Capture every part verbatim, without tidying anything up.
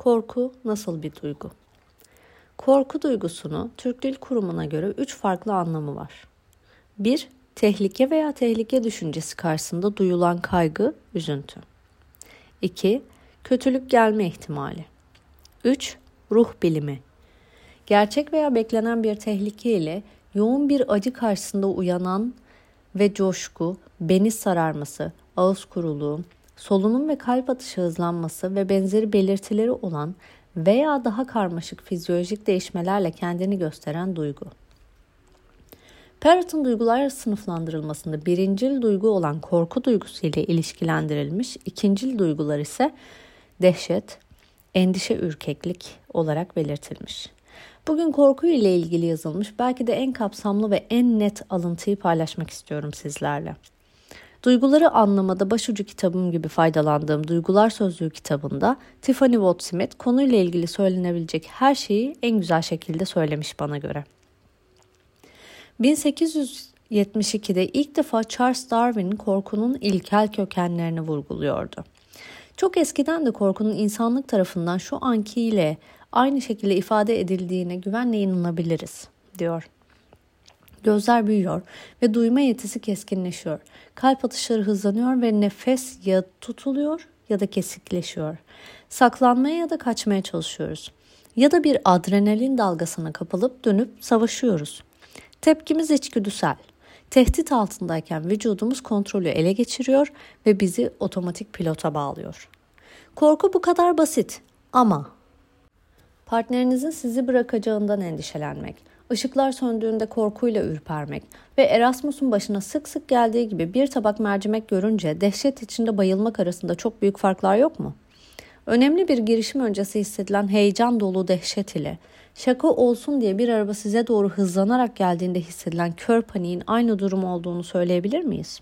Korku nasıl bir duygu? Korku duygusunu Türk Dil Kurumu'na göre üç farklı anlamı var. bir Tehlike veya tehlike düşüncesi karşısında duyulan kaygı, üzüntü. iki Kötülük gelme ihtimali. üç Ruh bilimi. Gerçek veya beklenen bir tehlike ile yoğun bir acı karşısında uyanan ve coşku, beni sararması, ağız kuruluğu, solunum ve kalp atışı hızlanması ve benzeri belirtileri olan veya daha karmaşık fizyolojik değişmelerle kendini gösteren duygu. Parrott'un duygular sınıflandırılmasında birincil duygu olan korku duygusu ile ilişkilendirilmiş, ikincil duygular ise dehşet, endişe, ürkeklik olarak belirtilmiş. Bugün korku ile ilgili yazılmış belki de en kapsamlı ve en net alıntıyı paylaşmak istiyorum sizlerle. Duyguları anlamada başucu kitabım gibi faydalandığım Duygular Sözlüğü kitabında Tiffany Watt-Smith konuyla ilgili söylenebilecek her şeyi en güzel şekilde söylemiş bana göre. bin sekiz yüz yetmiş ikide ilk defa Charles Darwin korkunun ilkel kökenlerini vurguluyordu. Çok eskiden de korkunun insanlık tarafından şu ankiyle aynı şekilde ifade edildiğine güvenle inanabiliriz, diyor. Gözler büyüyor ve duyma yetisi keskinleşiyor. Kalp atışları hızlanıyor ve nefes ya tutuluyor ya da kesikleşiyor. Saklanmaya ya da kaçmaya çalışıyoruz. Ya da bir adrenalin dalgasına kapılıp dönüp savaşıyoruz. Tepkimiz içgüdüsel. Tehdit altındayken vücudumuz kontrolü ele geçiriyor ve bizi otomatik pilota bağlıyor. Korku bu kadar basit ama partnerinizin sizi bırakacağından endişelenmek, ışıklar söndüğünde korkuyla ürpermek ve Erasmus'un başına sık sık geldiği gibi bir tabak mercimek görünce dehşet içinde bayılmak arasında çok büyük farklar yok mu? Önemli bir girişim öncesi hissedilen heyecan dolu dehşet ile şaka olsun diye bir araba size doğru hızlanarak geldiğinde hissedilen kör paniğin aynı durum olduğunu söyleyebilir miyiz?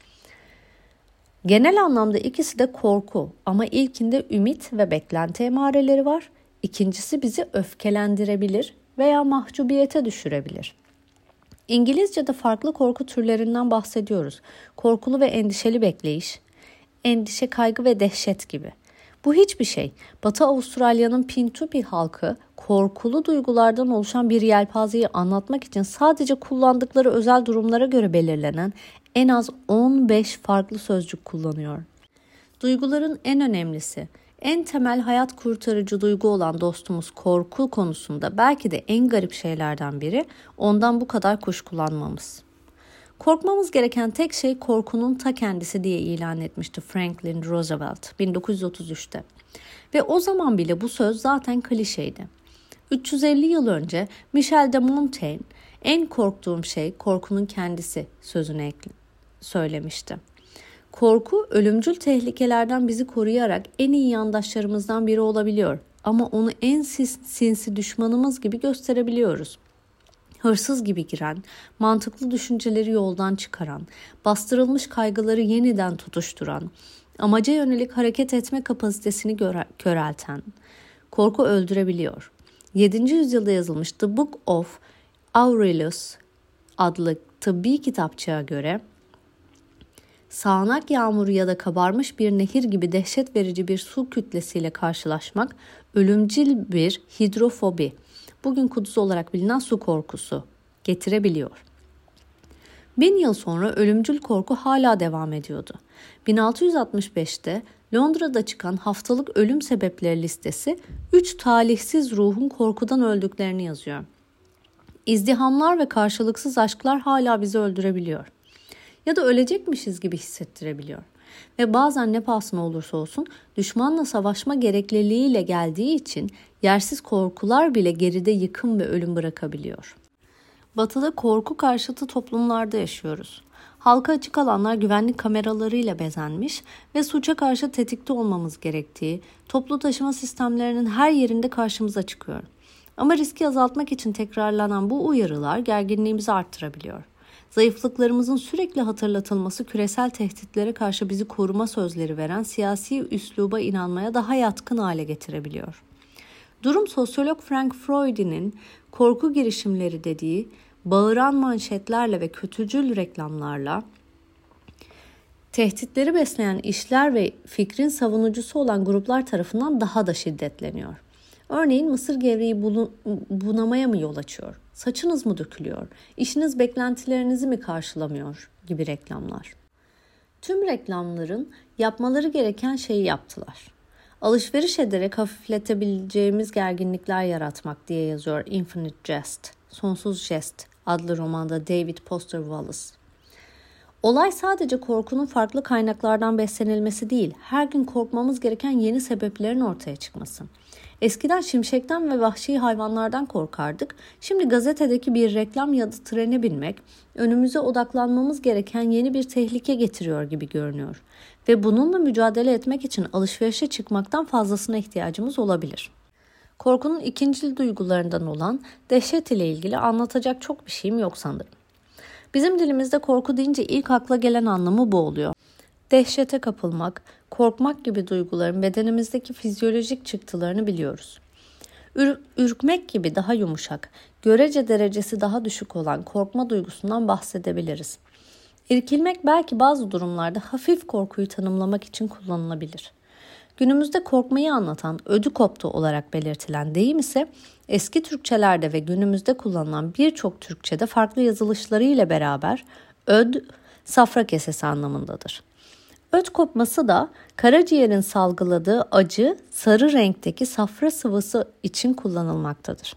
Genel anlamda ikisi de korku ama ilkinde ümit ve beklenti emareleri var. İkincisi bizi öfkelendirebilir veya mahcubiyete düşürebilir. İngilizce'de farklı korku türlerinden bahsediyoruz. Korkulu ve endişeli bekleyiş, endişe, kaygı ve dehşet gibi. Bu hiçbir şey. Batı Avustralya'nın Pintupi halkı korkulu duygulardan oluşan bir yelpazeyi anlatmak için sadece kullandıkları özel durumlara göre belirlenen en az on beş farklı sözcük kullanıyor. Duyguların en önemlisi, en temel hayat kurtarıcı duygu olan dostumuz korku konusunda belki de en garip şeylerden biri ondan bu kadar kuşkulanmamız. Korkmamız gereken tek şey korkunun ta kendisi diye ilan etmişti Franklin Roosevelt bin dokuz yüz otuz üçte. Ve o zaman bile bu söz zaten klişeydi. üç yüz elli yıl önce Michel de Montaigne en korktuğum şey korkunun kendisi sözünü söylemişti. Korku ölümcül tehlikelerden bizi koruyarak en iyi yandaşlarımızdan biri olabiliyor ama onu en sinsi düşmanımız gibi gösterebiliyoruz. Hırsız gibi giren, mantıklı düşünceleri yoldan çıkaran, bastırılmış kaygıları yeniden tutuşturan, amaca yönelik hareket etme kapasitesini körelten. Korku öldürebiliyor. yedinci yüzyılda yazılmış The Book of Aurelius adlı tıbbi kitapçığa göre sağanak yağmuru ya da kabarmış bir nehir gibi dehşet verici bir su kütlesiyle karşılaşmak ölümcül bir hidrofobi, bugün kuduz olarak bilinen su korkusu getirebiliyor. Bin yıl sonra ölümcül korku hala devam ediyordu. bin altı yüz altmış beşte Londra'da çıkan haftalık ölüm sebepleri listesi üç talihsiz ruhun korkudan öldüklerini yazıyor. İzdihamlar ve karşılıksız aşklar hala bizi öldürebiliyor. Ya da ölecekmişiz gibi hissettirebiliyor. Ve bazen ne pahasına olursa olsun düşmanla savaşma gerekliliğiyle geldiği için yersiz korkular bile geride yıkım ve ölüm bırakabiliyor. Batı'da korku karşıtı toplumlarda yaşıyoruz. Halka açık alanlar güvenlik kameralarıyla bezenmiş ve suça karşı tetikte olmamız gerektiği, toplu taşıma sistemlerinin her yerinde karşımıza çıkıyor. Ama riski azaltmak için tekrarlanan bu uyarılar gerginliğimizi arttırabiliyor. Zayıflıklarımızın sürekli hatırlatılması küresel tehditlere karşı bizi koruma sözleri veren siyasi üsluba inanmaya daha yatkın hale getirebiliyor. Durum sosyolog Frank Freud'in korku girişimleri dediği bağıran manşetlerle ve kötücül reklamlarla tehditleri besleyen işler ve fikrin savunucusu olan gruplar tarafından daha da şiddetleniyor. Örneğin mısır gevreği bunamaya mı yol açıyor? Saçınız mı dökülüyor? İşiniz beklentilerinizi mi karşılamıyor? Gibi reklamlar. Tüm reklamların yapmaları gereken şeyi yaptılar. Alışveriş ederek hafifletebileceğimiz gerginlikler yaratmak diye yazıyor Infinite Jest, Sonsuz Jest adlı romanda David Foster Wallace. Olay sadece korkunun farklı kaynaklardan beslenilmesi değil, her gün korkmamız gereken yeni sebeplerin ortaya çıkması. Eskiden şimşekten ve vahşi hayvanlardan korkardık. Şimdi gazetedeki bir reklam ya da trene binmek, önümüze odaklanmamız gereken yeni bir tehlike getiriyor gibi görünüyor. Ve bununla mücadele etmek için alışverişe çıkmaktan fazlasına ihtiyacımız olabilir. Korkunun ikincil duygularından olan dehşet ile ilgili anlatacak çok bir şeyim yok sanırım. Bizim dilimizde korku deyince ilk akla gelen anlamı bu oluyor. Dehşete kapılmak, korkmak gibi duyguların bedenimizdeki fizyolojik çıktılarını biliyoruz. Ür- ürkmek gibi daha yumuşak, görece derecesi daha düşük olan korkma duygusundan bahsedebiliriz. İrkilmek belki bazı durumlarda hafif korkuyu tanımlamak için kullanılabilir. Günümüzde korkmayı anlatan ödü koptu olarak belirtilen deyim ise eski Türkçelerde ve günümüzde kullanılan birçok Türkçede farklı yazılışları ile beraber öd, safra kesesi anlamındadır. Öd kopması da karaciğerin salgıladığı acı, sarı renkteki safra sıvısı için kullanılmaktadır.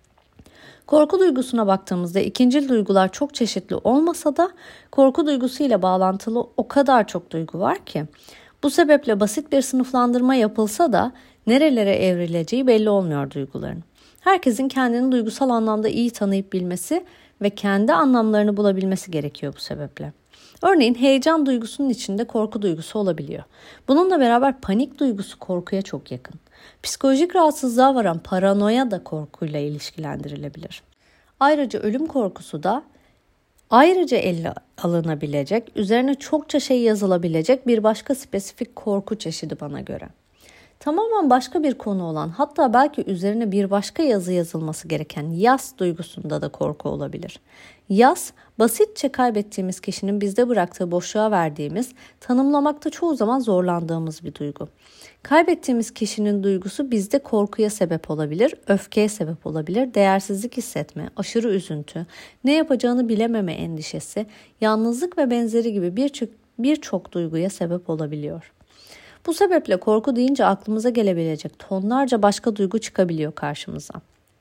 Korku duygusuna baktığımızda ikincil duygular çok çeşitli olmasa da korku duygusuyla bağlantılı o kadar çok duygu var ki bu sebeple basit bir sınıflandırma yapılsa da nerelere evrileceği belli olmuyor duyguların. Herkesin kendini duygusal anlamda iyi tanıyıp bilmesi ve kendi anlamlarını bulabilmesi gerekiyor bu sebeple. Örneğin heyecan duygusunun içinde korku duygusu olabiliyor. Bununla beraber panik duygusu korkuya çok yakın. Psikolojik rahatsızlığa varan paranoya da korkuyla ilişkilendirilebilir. Ayrıca ölüm korkusu da ayrıca ele alınabilecek, üzerine çokça şey yazılabilecek bir başka spesifik korku çeşidi bana göre. Tamamen başka bir konu olan, hatta belki üzerine bir başka yazı yazılması gereken yas duygusunda da korku olabilir. Yas, basitçe kaybettiğimiz kişinin bizde bıraktığı boşluğa verdiğimiz, tanımlamakta çoğu zaman zorlandığımız bir duygu. Kaybettiğimiz kişinin duygusu bizde korkuya sebep olabilir, öfkeye sebep olabilir, değersizlik hissetme, aşırı üzüntü, ne yapacağını bilememe endişesi, yalnızlık ve benzeri gibi birçok birçok duyguya sebep olabiliyor. Bu sebeple korku deyince aklımıza gelebilecek tonlarca başka duygu çıkabiliyor karşımıza.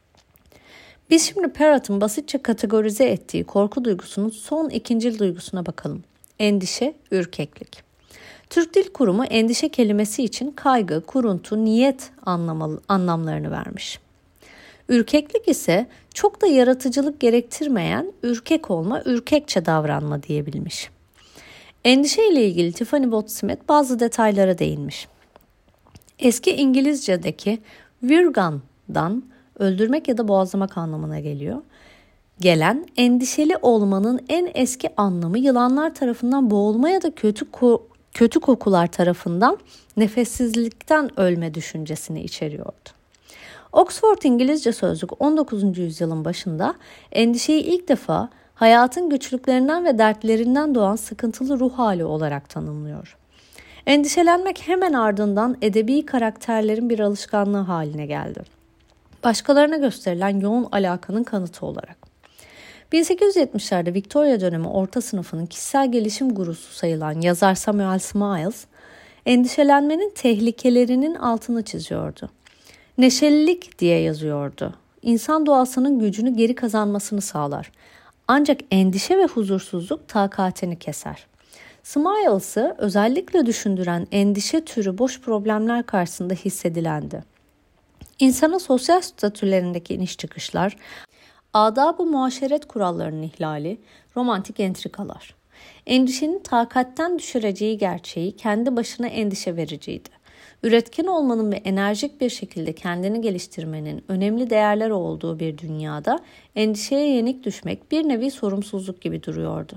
Biz şimdi Perrott'ın basitçe kategorize ettiği korku duygusunun son ikincil duygusuna bakalım. Endişe, ürkeklik. Türk Dil Kurumu endişe kelimesi için kaygı, kuruntu, niyet anlamalı, anlamlarını vermiş. Ürkeklik ise çok da yaratıcılık gerektirmeyen ürkek olma, ürkekçe davranma diyebilmiş. Endişe ile ilgili Tiffany Bott-Smith bazı detaylara değinmiş. Eski İngilizce'deki virgan'dan öldürmek ya da boğazlamak anlamına geliyor. Gelen endişeli olmanın en eski anlamı yılanlar tarafından boğulma ya da kötü ko- kötü kokular tarafından nefessizlikten ölme düşüncesini içeriyordu. Oxford İngilizce Sözlük on dokuzuncu yüzyılın başında endişeyi ilk defa hayatın güçlüklerinden ve dertlerinden doğan sıkıntılı ruh hali olarak tanımlıyor. Endişelenmek hemen ardından edebi karakterlerin bir alışkanlığı haline geldi. Başkalarına gösterilen yoğun alakanın kanıtı olarak. bin sekiz yüz yetmişlerde Victoria dönemi orta sınıfının kişisel gelişim gurusu sayılan yazar Samuel Smiles, endişelenmenin tehlikelerinin altını çiziyordu. Neşelilik diye yazıyordu. İnsan doğasının gücünü geri kazanmasını sağlar. Ancak endişe ve huzursuzluk takatini keser. Smiles'ı özellikle düşündüren endişe türü boş problemler karşısında hissedilendi. İnsana sosyal statülerindeki iniş çıkışlar, adab-ı muaşeret kurallarının ihlali, romantik entrikalar. Endişenin takatten düşüreceği gerçeği kendi başına endişe vericiydi. Üretken olmanın ve enerjik bir şekilde kendini geliştirmenin önemli değerler olduğu bir dünyada endişeye yenik düşmek bir nevi sorumsuzluk gibi duruyordu.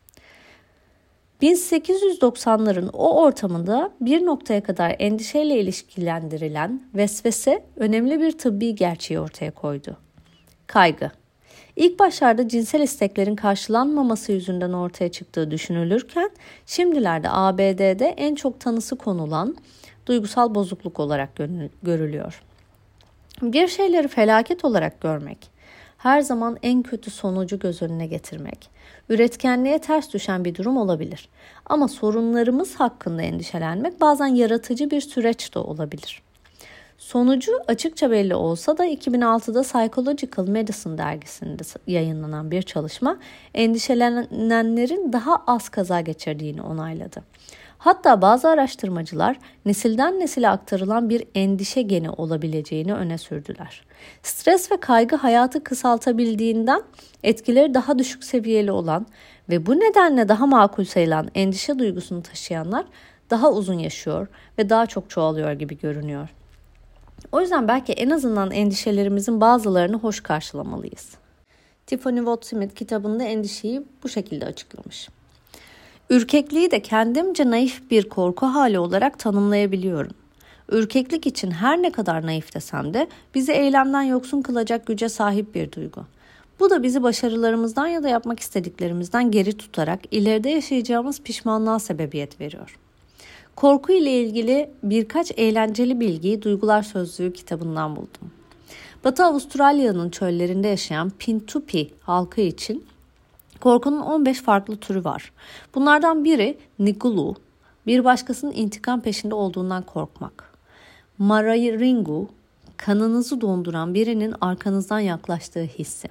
bin sekiz yüz doksanların o ortamında bir noktaya kadar endişeyle ilişkilendirilen vesvese önemli bir tıbbi gerçeği ortaya koydu. Kaygı. İlk başlarda cinsel isteklerin karşılanmaması yüzünden ortaya çıktığı düşünülürken şimdilerde A B D'de en çok tanısı konulan duygusal bozukluk olarak görülüyor. Bir şeyleri felaket olarak görmek, her zaman en kötü sonucu göz önüne getirmek, üretkenliğe ters düşen bir durum olabilir. Ama sorunlarımız hakkında endişelenmek bazen yaratıcı bir süreç de olabilir. Sonucu açıkça belli olsa da iki bin altıda Psychological Medicine dergisinde yayınlanan bir çalışma endişelenenlerin daha az kaza geçirdiğini onayladı. Hatta bazı araştırmacılar nesilden nesile aktarılan bir endişe geni olabileceğini öne sürdüler. Stres ve kaygı hayatı kısaltabildiğinden etkileri daha düşük seviyeli olan ve bu nedenle daha makul sayılan endişe duygusunu taşıyanlar daha uzun yaşıyor ve daha çok çoğalıyor gibi görünüyor. O yüzden belki en azından endişelerimizin bazılarını hoş karşılamalıyız. Tiffany Watt-Smith kitabında endişeyi bu şekilde açıklamış. Ürkekliği de kendimce naif bir korku hali olarak tanımlayabiliyorum. Ürkeklik için her ne kadar naif desem de bizi eylemden yoksun kılacak güce sahip bir duygu. Bu da bizi başarılarımızdan ya da yapmak istediklerimizden geri tutarak ileride yaşayacağımız pişmanlığa sebebiyet veriyor. Korku ile ilgili birkaç eğlenceli bilgiyi Duygular Sözlüğü kitabından buldum. Batı Avustralya'nın çöllerinde yaşayan Pintupi halkı için korkunun on beş farklı türü var. Bunlardan biri Nigulu, bir başkasının intikam peşinde olduğundan korkmak. Mararingu, kanınızı donduran birinin arkanızdan yaklaştığı hissi.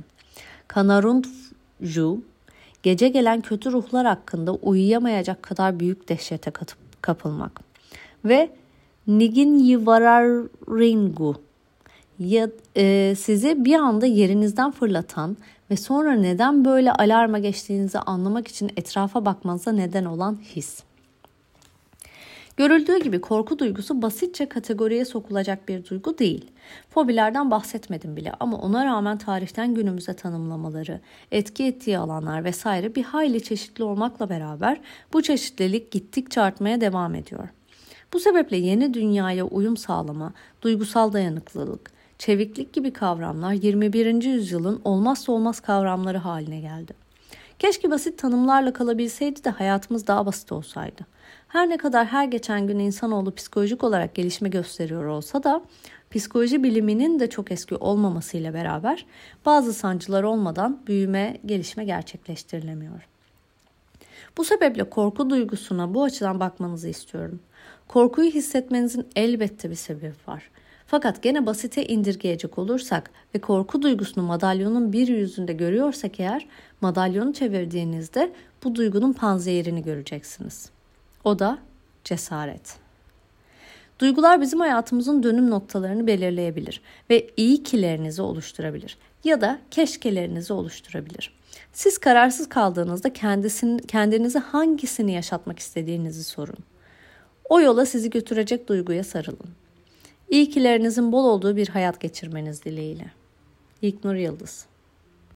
Kanarunju, gece gelen kötü ruhlar hakkında uyuyamayacak kadar büyük dehşete kapılmak. Ve Niginyiwararingu, ya, e, sizi bir anda yerinizden fırlatan ve sonra neden böyle alarma geçtiğinizi anlamak için etrafa bakmanıza neden olan his. Görüldüğü gibi korku duygusu basitçe kategoriye sokulacak bir duygu değil. Fobilerden bahsetmedim bile ama ona rağmen tarihten günümüze tanımlamaları, etki ettiği alanlar vesaire bir hayli çeşitli olmakla beraber bu çeşitlilik gittikçe artmaya devam ediyor. Bu sebeple yeni dünyaya uyum sağlama, duygusal dayanıklılık, çeviklik gibi kavramlar yirmi birinci yüzyılın olmazsa olmaz kavramları haline geldi. Keşke basit tanımlarla kalabilseydi de hayatımız daha basit olsaydı. Her ne kadar her geçen gün insanoğlu psikolojik olarak gelişme gösteriyor olsa da psikoloji biliminin de çok eski olmamasıyla beraber bazı sancılar olmadan büyüme, gelişme gerçekleştirilemiyor. Bu sebeple korku duygusuna bu açıdan bakmanızı istiyorum. Korkuyu hissetmenizin elbette bir sebebi var. Fakat gene basite indirgeyecek olursak ve korku duygusunu madalyonun bir yüzünde görüyorsak eğer, madalyonu çevirdiğinizde bu duygunun panzehirini göreceksiniz. O da cesaret. Duygular bizim hayatımızın dönüm noktalarını belirleyebilir ve iyi kilerinizi oluşturabilir ya da keşkelerinizi oluşturabilir. Siz kararsız kaldığınızda kendisini, kendinize hangisini yaşatmak istediğinizi sorun. O yola sizi götürecek duyguya sarılın. İyi kilerinizin bol olduğu bir hayat geçirmeniz dileğiyle. İlknur Yıldız.